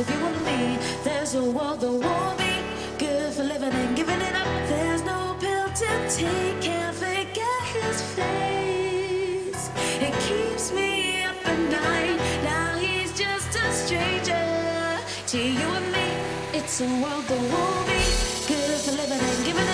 with you and me. There's a world that won't be good for living and giving it up. There's no pill to take, can't forget his face. It keeps me up at night. Now he's just a stranger to you and me. It's a world that won't be good for living and giving it up.